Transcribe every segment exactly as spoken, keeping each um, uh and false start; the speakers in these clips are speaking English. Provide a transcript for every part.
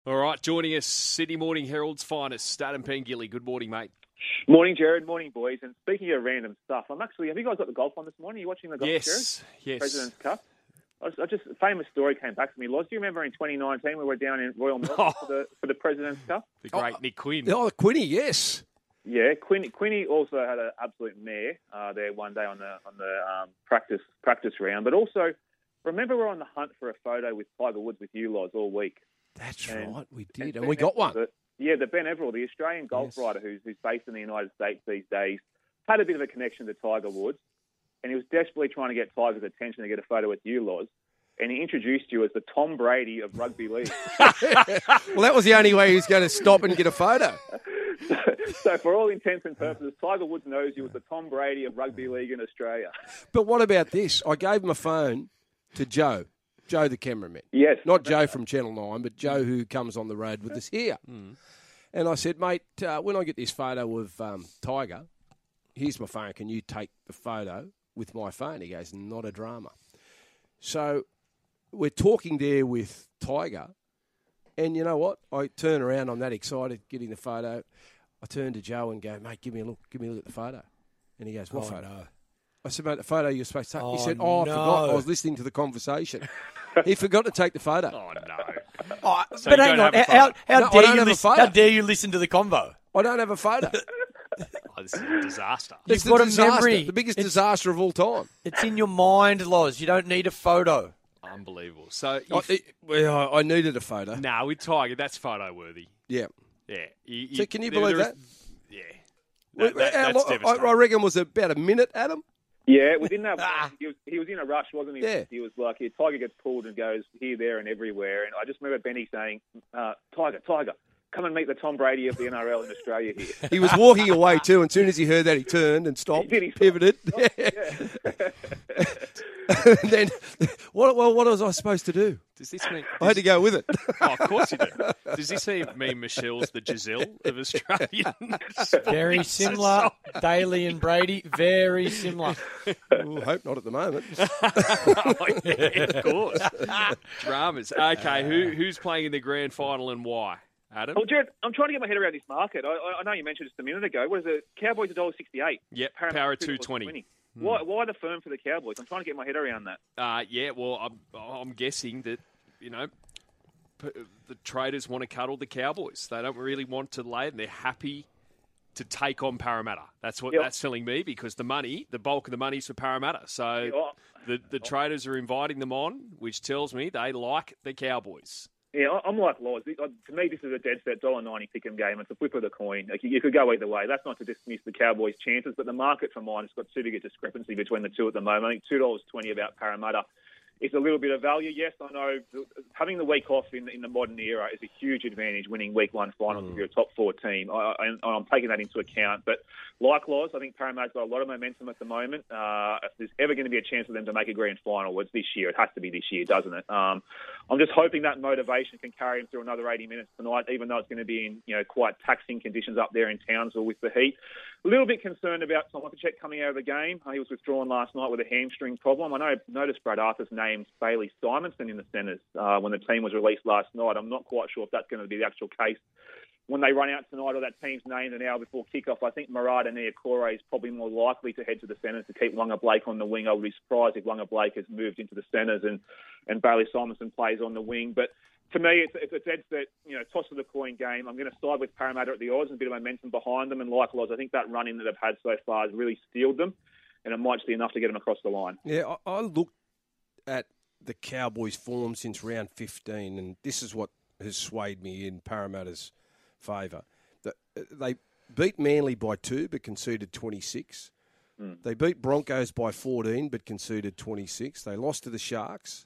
All right, joining us, Sydney Morning Herald's finest, Adam Pengilly. Good morning, mate. Morning, Jared. Morning, boys. And speaking of random stuff, I'm actually, have you guys got the golf on this morning? Are you watching the golf, yes, Jared? Yes, President's Cup? I, was, I just, a famous story came back to me. Loz, do you remember in twenty nineteen we were down in Royal Melbourne Oh. for, the, for the President's Cup? The great oh, Nick Quinn. Oh, Quinny, yes. Yeah, Quinn, Quinny also had an absolute mare uh, there one day on the on the um, practice practice round. But also, remember we're on the hunt for a photo with Tiger Woods with you, Loz, all week. That's and, right, we did, and, and we got one. The, yeah, the Ben Everall, the Australian golf yes. writer who's, who's based in the United States these days, had a bit of a connection to Tiger Woods, and he was desperately trying to get Tiger's attention to get a photo with you, Loz, and he introduced you as the Tom Brady of rugby league. Well, that was the only way he was going to stop and get a photo. so, so for all intents and purposes, Tiger Woods knows you as the Tom Brady of rugby league in Australia. But what about this? I gave him a phone to Joe. Joe, the cameraman. Yes. Not Joe from Channel nine, but Joe who comes on the road with us here. Mm. And I said, mate, uh, when I get this photo of um, Tiger, here's my phone. Can you take the photo with my phone? He goes, not a drama. So we're talking there with Tiger. And you know what? I turn around. I'm that excited getting the photo. I turn to Joe and go, mate, give me a look. Give me a look at the photo. And he goes, what oh, photo? No. I said, mate, the photo you're supposed to take. Oh, he said, oh, no. I forgot. I was listening to the conversation. He forgot to take the photo. Oh, no. Oh, So but you hang don't on. have a How, photo? how, No, I dare don't you have a listen, photo. how dare you listen to the convo? I don't have a photo. Oh, this is a disaster. It's You've got the a disaster, memory. the biggest It's- disaster of all time. It's in your mind, Loz. You don't need a photo. Unbelievable. So, I, if, it- well, I needed a photo. nah, with Tiger, that's photo worthy. Yeah. Yeah. You, So you- can you there- believe there that? is- Yeah. Well, That, that, how that's lo- I, devastating. I reckon it was about a minute, Adam. Yeah, within that, he was he was in a rush, wasn't he? Yeah. He was like, yeah, Tiger gets pulled and goes here, there, and everywhere. And I just remember Benny saying, uh, "Tiger, Tiger, come and meet the Tom Brady of the N R L in Australia here." He was walking away too, and as soon as he heard that, he turned and stopped, He did, he pivoted. stopped. Yeah. And then, what, well, what was I supposed to do? Does this mean... I had to go with it. Oh, of course you do. Does this mean Michelle's the Giselle of Australian? Very similar. Daly and Brady, very similar. Ooh, hope not at the moment. Oh, yeah, of course. Dramas. Okay, who who's playing in the grand final and why? Adam? Well, Jared, I'm trying to get my head around this market. I, I know you mentioned just a minute ago. What is it? Cowboys one dollar sixty-eight. Yep, Power two twenty. Hmm. Why, why the firm for the Cowboys? I'm trying to get my head around that. Uh, yeah, well, I'm, I'm guessing that, you know, p- the traders want to cuddle the Cowboys. They don't really want to lay, and they're happy to take on Parramatta. That's what Yep. that's telling me, because the money, the bulk of the money is for Parramatta. So Yeah, oh. the, the traders are inviting them on, which tells me they like the Cowboys. Yeah, I- I'm like Laws. To me, this is a dead set one dollar ninety pick'em game. It's a flip of the coin. Like, you could go either way. That's not to dismiss the Cowboys' chances, but the market for mine has got too big a discrepancy between the two at the moment. I think two dollars twenty about Parramatta is a little bit of value. Yes, I know having the week off in, in the modern era is a huge advantage, winning week one finals mm. if you're a top four team. I, I, I'm taking that into account. But like Laws, I think Parramatta's got a lot of momentum at the moment. Uh, if there's ever going to be a chance for them to make a grand final, well, it's this year. It has to be this year, doesn't it? Um, I'm just hoping that motivation can carry them through another eighty minutes tonight, even though it's going to be in you know quite taxing conditions up there in Townsville with the heat. A little bit concerned about Tom Lopacek coming out of the game. He was withdrawn last night with a hamstring problem. I know noticed Brad Arthur's named Bailey Simonson in the centres uh, when the team was released last night. I'm not quite sure if that's going to be the actual case when they run out tonight, or that team's named an hour before kickoff. I think Murad and Niokore is probably more likely to head to the centres to keep Wanga Blake on the wing. I would be surprised if Wanga Blake has moved into the centres and, and Bailey Simonson plays on the wing. But to me, it's, it's a dead set, you know, toss of the coin game. I'm going to side with Parramatta at the odds and a bit of momentum behind them. And like Loz, I think that run-in that they've had so far has really steeled them, and it might just be enough to get them across the line. Yeah, I, I looked at the Cowboys' form since round fifteen, and this is what has swayed me in Parramatta's favour. The, they beat Manly by two but conceded twenty-six. Mm. They beat Broncos by fourteen but conceded twenty-six. They lost to the Sharks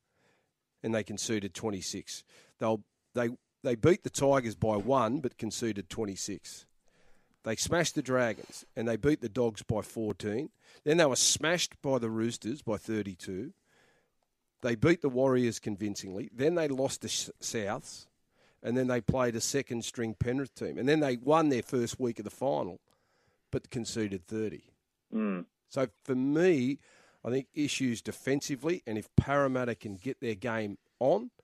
and they conceded twenty-six. They'll, they they beat the Tigers by one but conceded twenty-six. They smashed the Dragons and they beat the Dogs by fourteen. Then they were smashed by the Roosters by thirty-two. They beat the Warriors convincingly. Then they lost the Souths. And then they played a second-string Penrith team. And then they won their first week of the final, but conceded thirty. Mm. So for me, I think issues defensively, and if Parramatta can get their game on,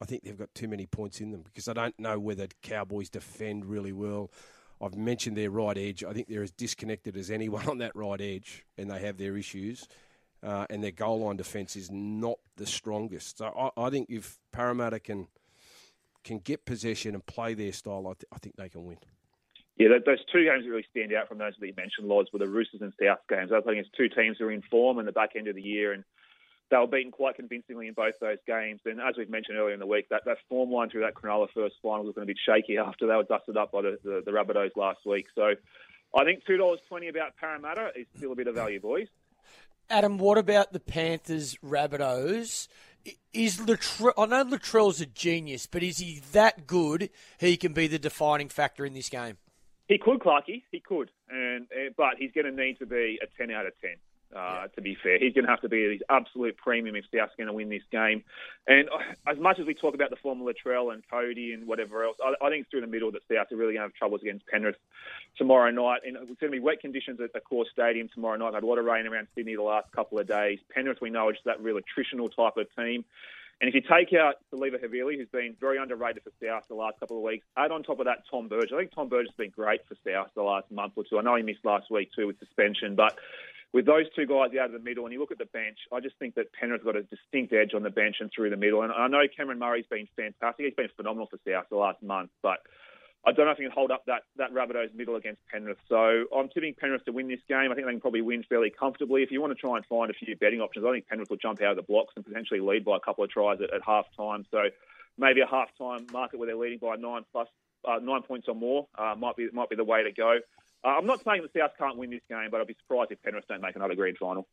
I think they've got too many points in them because I don't know whether Cowboys defend really well. I've mentioned their right edge. I think they're as disconnected as anyone on that right edge, and they have their issues. Uh, and their goal line defence is not the strongest. So I, I think if Parramatta can can get possession and play their style, I, th- I think they can win. Yeah, those two games that really stand out from those that you mentioned, Loz, were the Roosters and South games. I think it's two teams who are in form in the back end of the year, and they were beaten quite convincingly in both those games. And as we've mentioned earlier in the week, that, that form line through that Cronulla first final was going to be shaky after they were dusted up by the, the, the Rabbitohs last week. So I think two dollars twenty about Parramatta is still a bit of value, boys. Adam, what about the Panthers Rabbitohs? Is Latrell, I know Latrell's a genius, but is he that good he can be the defining factor in this game? He could, Clarkie. He could, and uh, but he's going to need to be a ten out of ten. Uh, yeah. To be fair, he's going to have to be at his absolute premium if South's going to win this game. And as much as we talk about the form of Latrell and Cody and whatever else, I, I think it's through the middle that South are really going to have troubles against Penrith tomorrow night. And it's going to be wet conditions at the Core Stadium tomorrow night. We've had a lot of rain around Sydney the last couple of days. Penrith, we know, is that real attritional type of team. And if you take out Saliva Havili, who's been very underrated for South the last couple of weeks, add on top of that Tom Burgess. I think Tom Burgess has been great for South the last month or two. I know he missed last week too with suspension, but with those two guys out of the middle, and you look at the bench, I just think that Penrith's got a distinct edge on the bench and through the middle. And I know Cameron Murray's been fantastic. He's been phenomenal for South the last month, but I don't know if he can hold up that, that Rabbitohs middle against Penrith. So I'm tipping Penrith to win this game. I think they can probably win fairly comfortably. If you want to try and find a few betting options, I think Penrith will jump out of the blocks and potentially lead by a couple of tries at, at half time. So maybe a half time market where they're leading by nine plus uh, nine points or more uh, might be might be the way to go. Uh, I'm not saying the South can't win this game, but I'd be surprised if Penrith don't make another grand final.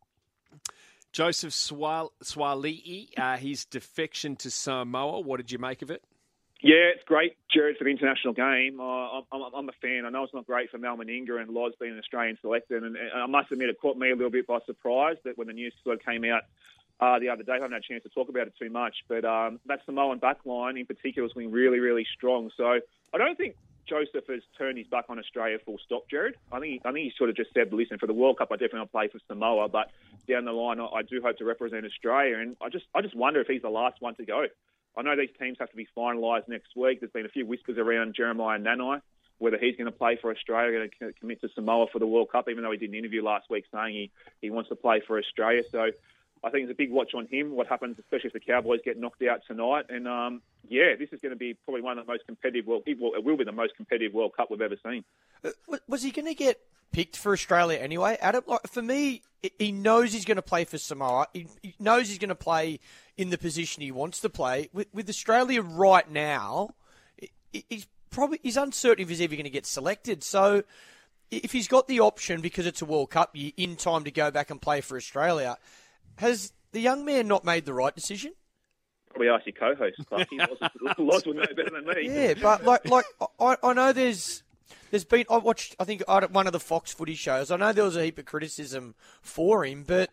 Joseph Swal- Swali'i, uh, his defection to Samoa, what did you make of it? Yeah, it's great, Jared, for the international game. Uh, I'm, I'm a fan. I know it's not great for Mal Meninga and Loz being an Australian selected, and, and I must admit it caught me a little bit by surprise that when the news sort of came out uh, the other day, I haven't had a chance to talk about it too much, but um, that Samoan back line in particular was being really, really strong. So I don't think Joseph has turned his back on Australia full stop, Jared. I think he, I think he sort of just said, listen, for the World Cup, I definitely want to play for Samoa, but down the line, I, I do hope to represent Australia. And I just I just wonder if he's the last one to go. I know these teams have to be finalised next week. There's been a few whispers around Jeremiah Nanai, whether he's going to play for Australia, going to commit to Samoa for the World Cup, even though he did an interview last week saying he, he wants to play for Australia. So I think it's a big watch on him, what happens, especially if the Cowboys get knocked out tonight. And, um, yeah, this is going to be probably one of the most competitive World It will, it will be the most competitive World Cup we've ever seen. Was he going to get picked for Australia anyway, Adam? Like, for me, he knows he's going to play for Samoa. He, he knows he's going to play in the position he wants to play. With, with Australia right now, he's probably he's uncertain if he's ever going to get selected. So if he's got the option, because it's a World Cup year, in time to go back and play for Australia, has the young man not made the right decision? Probably ask your co-host. Loz will know better than me. Yeah, but like, like I, I know there's there's been I watched I think one of the Fox Footy shows. I know there was a heap of criticism for him, but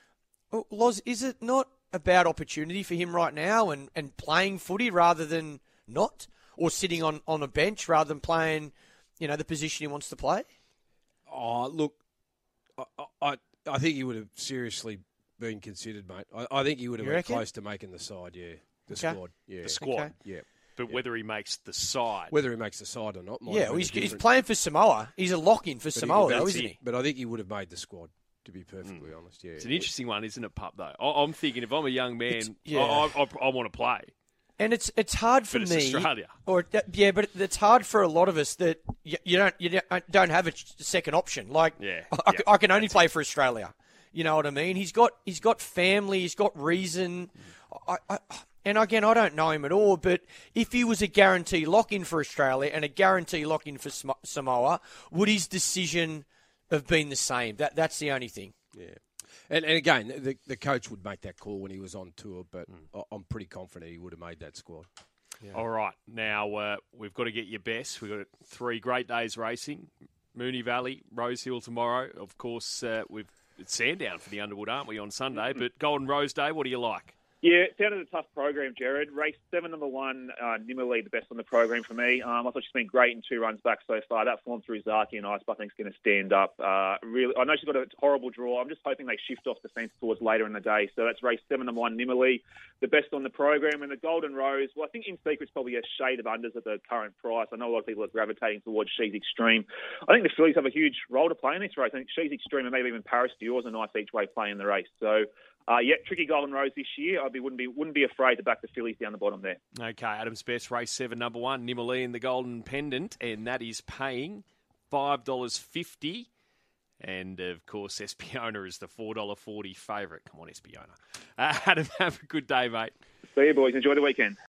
Loz, is it not about opportunity for him right now and, and playing footy rather than not, or sitting on, on a bench rather than playing, you know, the position he wants to play? Oh, look, I I, I think he would have seriously been considered, mate. I, I think he would have You been reckon? close to making the side, yeah. The Okay. squad, yeah. The squad. Okay. Yeah. But yeah. whether he makes the side. Whether he makes the side or not. Might Yeah, have well, been he's, a he's different- playing for Samoa. He's a lock-in for but he- Samoa, but though, it's- isn't he? But I think he would have made the squad, to be perfectly mm. honest, yeah. It's an interesting one, isn't it, Pup, though? I- I'm thinking if I'm a young man, It's- yeah. I, I, I, I want to play. And it's it's hard for But it's me, Australia. or yeah, but it's hard for a lot of us that you, you don't you don't- don't have a second option. Like, Yeah, I, yeah, I can only play for Australia. You know what I mean? He's got he's got family, he's got reason. I, I, and again, I don't know him at all, but if he was a guarantee lock-in for Australia and a guarantee lock-in for Sam- Samoa, would his decision have been the same? That that's the only thing. Yeah. And, and again, the, the coach would make that call when he was on tour, but mm. I'm pretty confident he would have made that squad. Yeah. All right. Now, uh, we've got to get your best. We've got three great days racing. Moonee Valley, Rose Hill tomorrow. Of course, uh, we've it's Sandown for the Underwood, aren't we, on Sunday? But Golden Rose Day, what do you like? Yeah, it sounded a tough program, Jared. Race seven, number one, uh, Nimmerly, the best on the program for me. Um, I thought she's been great in two runs back so far. That form through Zaki and Ice, I think, is going to stand up. Uh, really, I know she's got a horrible draw. I'm just hoping they shift off the fence towards later in the day. So that's race seven, number one, Nimmerly, the best on the program. And the Golden Rose, well, I think In Secret's probably a shade of unders at the current price. I know a lot of people are gravitating towards She's Extreme. I think the fillies have a huge role to play in this race. I think She's Extreme and maybe even Paris Dior's a nice each way play in the race. So, Uh, yeah, tricky Golden Rose this year. I be, wouldn't be wouldn't be afraid to back the fillies down the bottom there. Okay, Adam's Best, race seven, number one, Nimmerly in the Golden Pendant, and that is paying five dollars fifty. And, of course, Espiona is the four dollars forty favourite. Come on, Espiona. Uh, Adam, have a good day, mate. See you, boys. Enjoy the weekend.